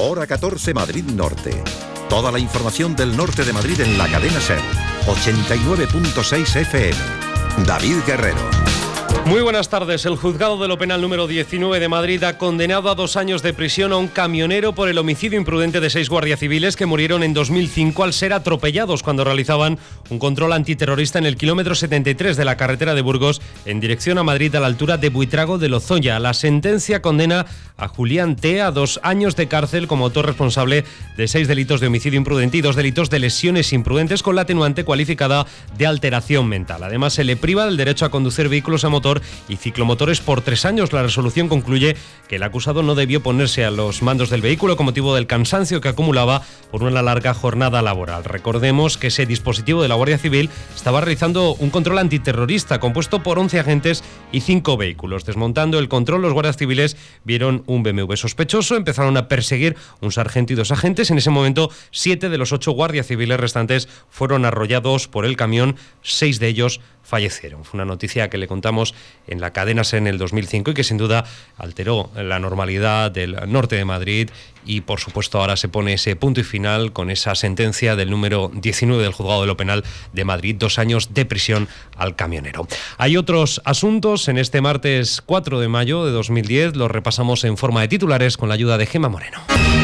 Hora 14 Madrid Norte. Toda la información del norte de Madrid en la cadena SER. 89.6 FM. David Guerrero. Muy buenas tardes. El juzgado de lo penal número 19 de Madrid ha condenado a 2 años de prisión a un camionero por el homicidio imprudente de 6 guardias civiles que murieron en 2005 al ser atropellados cuando realizaban un control antiterrorista en el kilómetro 73 de la carretera de Burgos en dirección a Madrid a la altura de Buitrago de Lozoya. La sentencia condena a Julián T. a 2 años de cárcel como autor responsable de 6 delitos de homicidio imprudente y 2 delitos de lesiones imprudentes con la atenuante cualificada de alteración mental. Además, se le priva del derecho a conducir vehículos a motor y ciclomotores por 3 años. La resolución concluye que el acusado no debió ponerse a los mandos del vehículo con motivo del cansancio que acumulaba por una larga jornada laboral. Recordemos que ese dispositivo de la Guardia Civil estaba realizando un control antiterrorista compuesto por 11 agentes y 5 vehículos. Desmontando el control, los guardias civiles vieron un BMW sospechoso, empezaron a perseguir un sargento y 2 agentes. En ese momento, 7 de los 8 guardias civiles restantes fueron arrollados por el camión, 6 de ellos fallecieron. Fue una noticia que le contamos en la cadena SER en el 2005 y que sin duda alteró la normalidad del norte de Madrid y por supuesto ahora se pone ese punto y final con esa sentencia del número 19 del juzgado de lo penal de Madrid, 2 años de prisión al camionero. Hay otros asuntos en este martes 4 de mayo de 2010, los repasamos en forma de titulares con la ayuda de Gemma Moreno.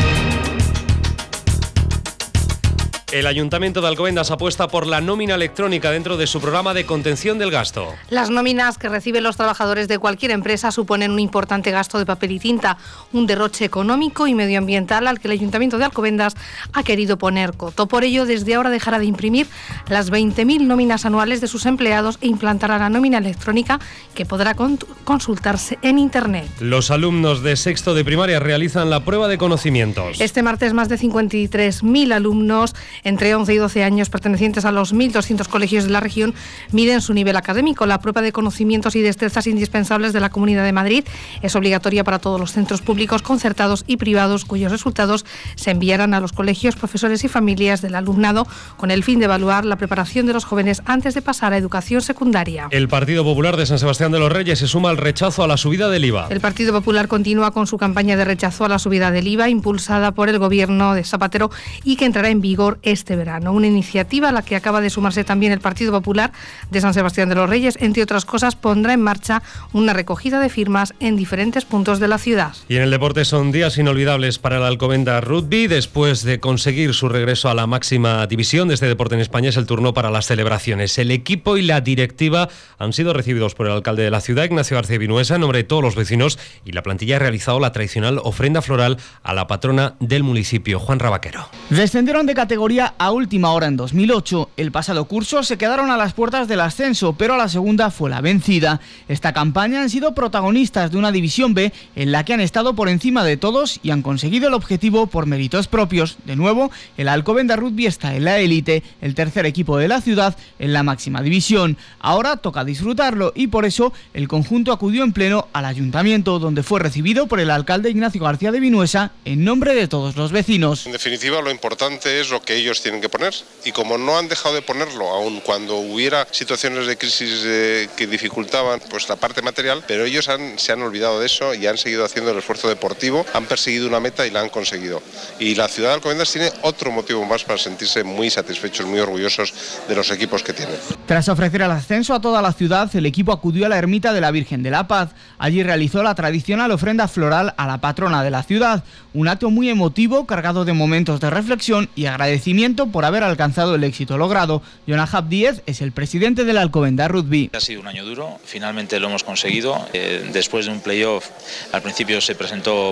El Ayuntamiento de Alcobendas apuesta por la nómina electrónica dentro de su programa de contención del gasto. Las nóminas que reciben los trabajadores de cualquier empresa suponen un importante gasto de papel y tinta, un derroche económico y medioambiental al que el Ayuntamiento de Alcobendas ha querido poner coto. Por ello, desde ahora dejará de imprimir las 20.000 nóminas anuales de sus empleados e implantará la nómina electrónica que podrá consultarse en Internet. Los alumnos de sexto de primaria realizan la prueba de conocimientos. Este martes, más de 53.000 alumnos entre 11 y 12 años pertenecientes a los 1.200 colegios de la región miden su nivel académico. La prueba de conocimientos y destrezas indispensables de la Comunidad de Madrid es obligatoria para todos los centros públicos, concertados y privados, cuyos resultados se enviarán a los colegios, profesores y familias del alumnado con el fin de evaluar la preparación de los jóvenes antes de pasar a educación secundaria. El Partido Popular de San Sebastián de los Reyes se suma al rechazo a la subida del IVA. El Partido Popular continúa con su campaña de rechazo a la subida del IVA impulsada por el gobierno de Zapatero y que entrará en vigor este verano. Una iniciativa a la que acaba de sumarse también el Partido Popular de San Sebastián de los Reyes. Entre otras cosas, pondrá en marcha una recogida de firmas en diferentes puntos de la ciudad. Y en el deporte son días inolvidables para el Alcobendas Rugby. Después de conseguir su regreso a la máxima división de este deporte en España, es el turno para las celebraciones. El equipo y la directiva han sido recibidos por el alcalde de la ciudad, Ignacio García Vinuesa, en nombre de todos los vecinos, y la plantilla ha realizado la tradicional ofrenda floral a la patrona del municipio, Juan Rabaquero. Descendieron de categoría a última hora en 2008. El pasado curso se quedaron a las puertas del ascenso, pero a la segunda fue la vencida. Esta campaña han sido protagonistas de una división B en la que han estado por encima de todos y han conseguido el objetivo por méritos propios. De nuevo, el Alcobendas Rugby está en la élite, el tercer equipo de la ciudad en la máxima división. Ahora toca disfrutarlo y por eso el conjunto acudió en pleno al ayuntamiento, donde fue recibido por el alcalde Ignacio García de Vinuesa en nombre de todos los vecinos. En definitiva, lo importante es lo que ellos tienen que poner, y como no han dejado de ponerlo, aun cuando hubiera situaciones de crisis que dificultaban pues la parte material, pero ellos se han olvidado de eso y han seguido haciendo el esfuerzo deportivo, han perseguido una meta y la han conseguido. Y la ciudad de Alcobendas tiene otro motivo más para sentirse muy satisfechos, muy orgullosos de los equipos que tienen. Tras ofrecer el ascenso a toda la ciudad, el equipo acudió a la ermita de la Virgen de la Paz. Allí realizó la tradicional ofrenda floral a la patrona de la ciudad, un acto muy emotivo, cargado de momentos de reflexión y agradecimiento por haber alcanzado el éxito logrado. Jonahab Díez es el presidente del Alcobendas Rugby. Ha sido un año duro, finalmente lo hemos conseguido. Después de un playoff, al principio se presentó,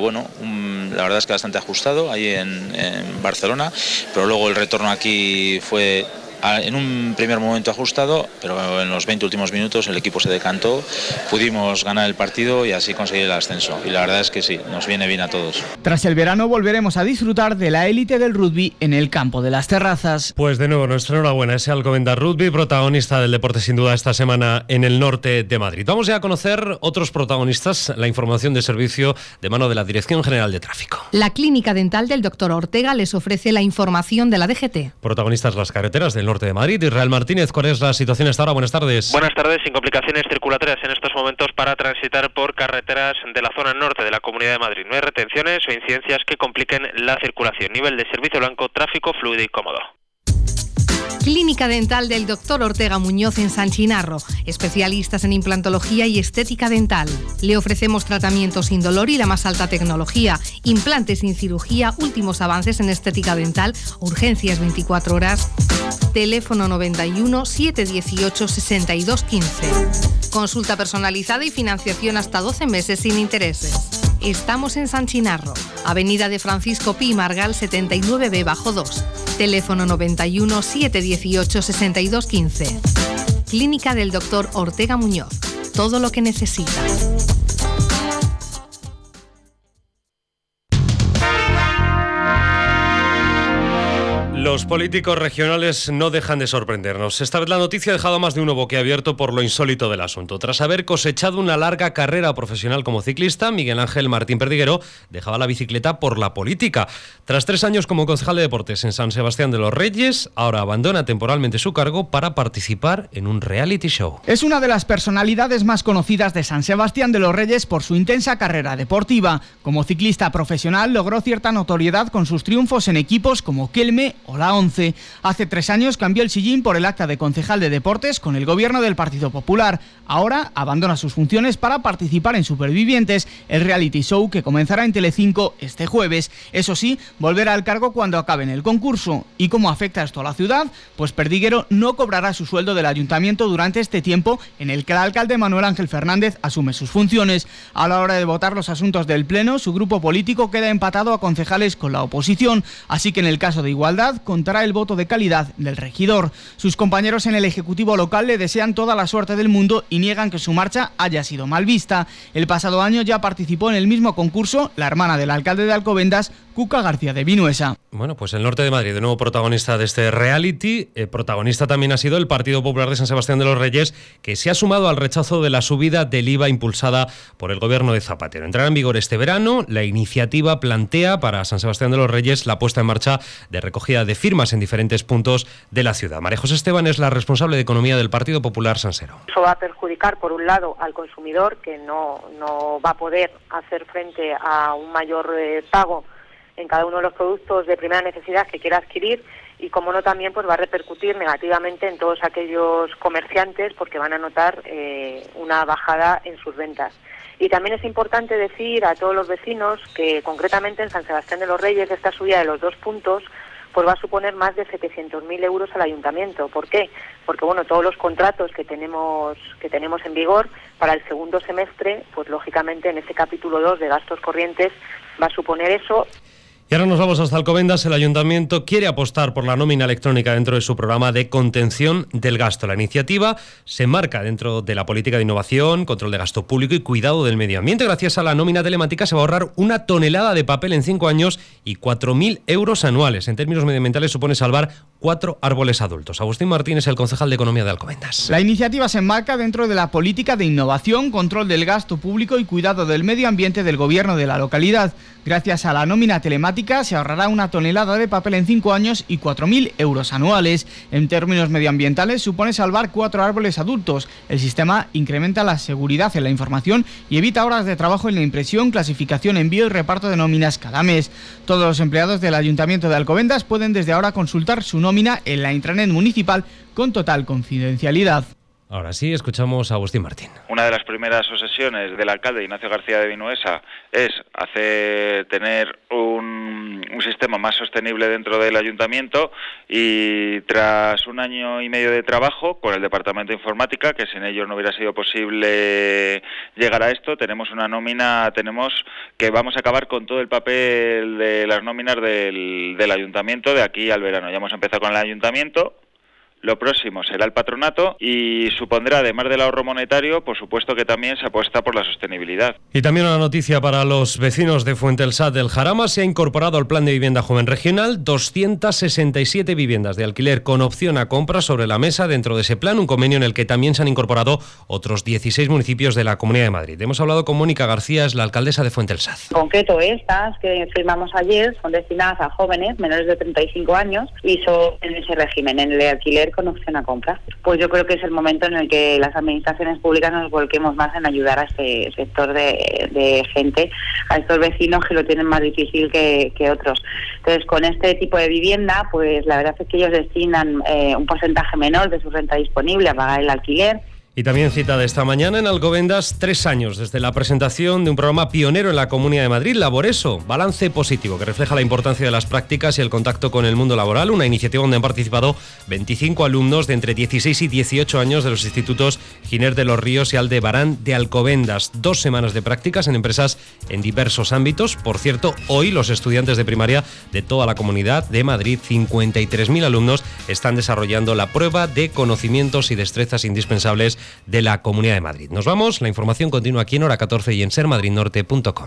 la verdad es que bastante ajustado ahí en Barcelona, pero luego el retorno aquí fue en un primer momento ajustado, pero en los 20 últimos minutos el equipo se decantó, pudimos ganar el partido y así conseguir el ascenso. Y la verdad es que sí, nos viene bien a todos. Tras el verano volveremos a disfrutar de la élite del rugby en el campo de las Terrazas. Pues de nuevo, nuestra enhorabuena, ese Alcobendas Rugby, protagonista del deporte sin duda esta semana en el norte de Madrid. Vamos ya a conocer otros protagonistas, la información de servicio de mano de la Dirección General de Tráfico. La Clínica Dental del Dr. Ortega les ofrece la información de la DGT. Protagonistas las carreteras del norte norte de Madrid. Israel Martínez, ¿cuál es la situación hasta ahora? Buenas tardes. Buenas tardes, sin complicaciones circulatorias en estos momentos para transitar por carreteras de la zona norte de la Comunidad de Madrid. No hay retenciones o incidencias que compliquen la circulación. Nivel de servicio blanco, tráfico fluido y cómodo. Clínica Dental del Dr. Ortega Muñoz en San Chinarro, especialistas en implantología y estética dental. Le ofrecemos tratamientos sin dolor y la más alta tecnología, implantes sin cirugía, últimos avances en estética dental, urgencias 24 horas. Teléfono 91 718 62 15. Consulta personalizada y financiación hasta 12 meses sin intereses. Estamos en San Chinarro, Avenida de Francisco Pi Margal 79B-2. Teléfono 91 718 62 15. Clínica del Dr. Ortega Muñoz. Todo lo que necesita. Los políticos regionales no dejan de sorprendernos. Esta vez la noticia ha dejado a más de uno boquiabierto por lo insólito del asunto. Tras haber cosechado una larga carrera profesional como ciclista, Miguel Ángel Martín Perdiguero dejaba la bicicleta por la política. Tras 3 años como concejal de deportes en San Sebastián de los Reyes, ahora abandona temporalmente su cargo para participar en un reality show. Es una de las personalidades más conocidas de San Sebastián de los Reyes por su intensa carrera deportiva. Como ciclista profesional logró cierta notoriedad con sus triunfos en equipos como Kelme o la 11. Hace 3 años cambió el sillín por el acta de concejal de deportes con el gobierno del Partido Popular. Ahora abandona sus funciones para participar en Supervivientes, el reality show que comenzará en Telecinco este jueves. Eso sí, volverá al cargo cuando acabe en el concurso. ¿Y cómo afecta esto a la ciudad? Pues Perdiguero no cobrará su sueldo del ayuntamiento durante este tiempo en el que el alcalde Manuel Ángel Fernández asume sus funciones. A la hora de votar los asuntos del Pleno, su grupo político queda empatado a concejales con la oposición, así que en el caso de igualdad contará el voto de calidad del regidor. Sus compañeros en el Ejecutivo local le desean toda la suerte del mundo y niegan que su marcha haya sido mal vista. El pasado año ya participó en el mismo concurso la hermana del alcalde de Alcobendas, Cuca García de Vinuesa. Bueno, pues el norte de Madrid, de nuevo protagonista de este reality. Protagonista también ha sido el Partido Popular de San Sebastián de los Reyes, que se ha sumado al rechazo de la subida del IVA impulsada por el gobierno de Zapatero. Entrará en vigor este verano. La iniciativa plantea para San Sebastián de los Reyes la puesta en marcha de recogida de firmas en diferentes puntos de la ciudad. María José Esteban es la responsable de Economía del Partido Popular Sansero. Eso va a perjudicar, por un lado, al consumidor, que no va a poder hacer frente a un mayor pago en cada uno de los productos de primera necesidad que quiera adquirir, y como no también pues va a repercutir negativamente en todos aquellos comerciantes porque van a notar una bajada en sus ventas. Y también es importante decir a todos los vecinos que concretamente en San Sebastián de los Reyes esta subida de los 2 puntos pues va a suponer más de 700.000 euros al ayuntamiento. ¿Por qué? Porque bueno, todos los contratos que tenemos en vigor para el segundo semestre, pues lógicamente en ese capítulo 2 de gastos corrientes va a suponer eso. Y ahora nos vamos hasta Alcobendas. El ayuntamiento quiere apostar por la nómina electrónica dentro de su programa de contención del gasto. La iniciativa se enmarca dentro de la política de innovación, control de gasto público y cuidado del medio ambiente. Gracias a la nómina telemática se va a ahorrar 1 tonelada de papel en 5 años y 4.000 euros anuales. En términos medioambientales supone salvar 4 árboles adultos. Agustín Martín es el concejal de Economía de Alcobendas. La iniciativa se enmarca dentro de la política de innovación, control del gasto público y cuidado del medio ambiente del gobierno de la localidad. Gracias a la nómina telemática se ahorrará 1 tonelada de papel en 5 años y 4.000 euros anuales. En términos medioambientales supone salvar 4 árboles adultos. El sistema incrementa la seguridad en la información y evita horas de trabajo en la impresión, clasificación, envío y reparto de nóminas cada mes. Todos los empleados del Ayuntamiento de Alcobendas pueden desde ahora consultar su nómina en la intranet municipal con total confidencialidad. Ahora sí, escuchamos a Agustín Martín. Una de las primeras obsesiones del alcalde Ignacio García de Vinuesa es tener un sistema más sostenible dentro del ayuntamiento, y tras 1 año y medio de trabajo con el departamento de informática, que sin ellos no hubiera sido posible llegar a esto, tenemos una nómina, que vamos a acabar con todo el papel de las nóminas del ayuntamiento de aquí al verano. Ya hemos empezado con el ayuntamiento. Lo próximo será el patronato y supondrá, además del ahorro monetario, por supuesto que también se apuesta por la sostenibilidad. Y también una noticia para los vecinos de Fuentelsat del Jarama: se ha incorporado al Plan de Vivienda Joven Regional 267 viviendas de alquiler con opción a compra sobre la mesa. Dentro de ese plan, un convenio en el que también se han incorporado otros 16 municipios de la Comunidad de Madrid. Hemos hablado con Mónica García, es la alcaldesa de Fuentelsat. En concreto, estas que firmamos ayer son destinadas a jóvenes menores de 35 años y son en ese régimen, en el de alquiler con opción a compra. Pues yo creo que es el momento en el que las administraciones públicas nos volquemos más en ayudar a este sector de gente, a estos vecinos que lo tienen más difícil que otros. Entonces, con este tipo de vivienda, pues la verdad es que ellos destinan un porcentaje menor de su renta disponible a pagar el alquiler. Y también cita de esta mañana en Alcobendas, 3 años desde la presentación de un programa pionero en la Comunidad de Madrid, Laboreso, balance positivo, que refleja la importancia de las prácticas y el contacto con el mundo laboral, una iniciativa donde han participado 25 alumnos de entre 16 y 18 años de los institutos Giner de los Ríos y Aldebarán de Alcobendas. 2 semanas de prácticas en empresas en diversos ámbitos. Por cierto, hoy los estudiantes de primaria de toda la Comunidad de Madrid, 53.000 alumnos, están desarrollando la prueba de conocimientos y destrezas indispensables de la Comunidad de Madrid. Nos vamos, la información continúa aquí en Hora 14 y en sermadridnorte.com.